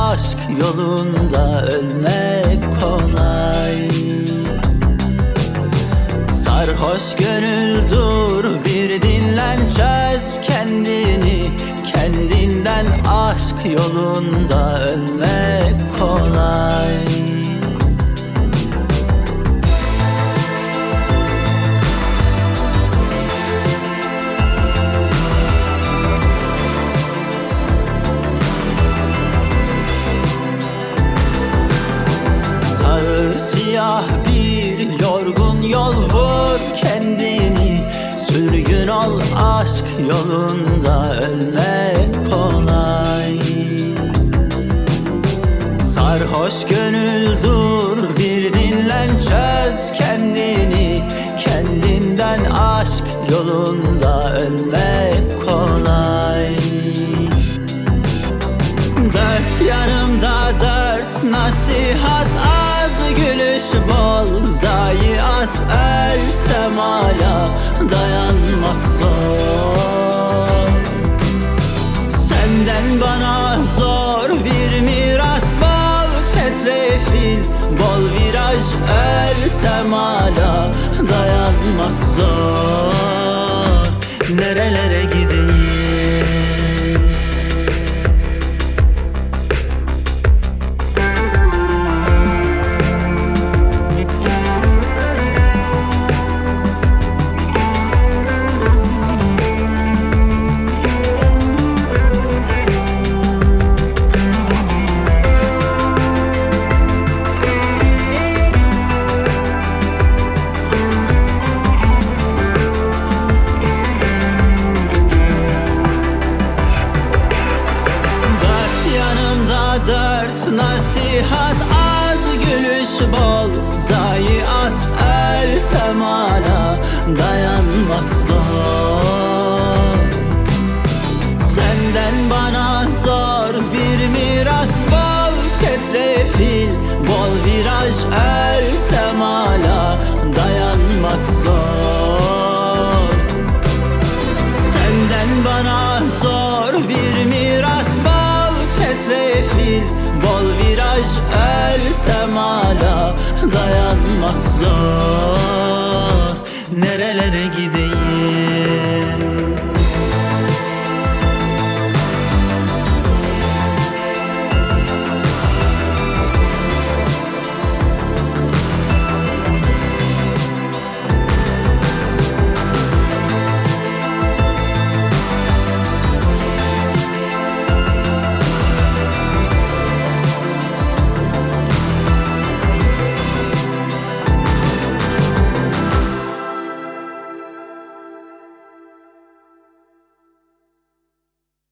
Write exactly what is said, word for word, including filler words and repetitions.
aşk yolunda ölmek kolay. Sarhoş gönül dur, bir dinlen, çöz kendini. Kendinden aşk yolunda ölmek kolay. Sağır siyah bir yorgun yol, vur kendini. Sürgün ol aşk yolunda ölmek kolay. Sarhoş gönül dur, bir dinlen, çöz kendini. Kendinden aşk yolunda ölmek kolay. Dört yanımda dört nasihat az, gülüş bol zayiat. Ölsem hala dayanmak zor. Senden bana zor bir miras, bol çetrefil, bol viraj. Ölsem hala dayanmak zor. Nerelere gideyim? Dört nasihat az, gülüş bol zayiat. Ölsem hala dayanmak zor. Senden bana zor bir miras, bol çetrefil, bol viraj. Ölsem hala dayanmak zor. Senden bana zor bir miras, çetrefil, bol viraj. Ölsem hala dayanmak zor. Nerelere gideyim?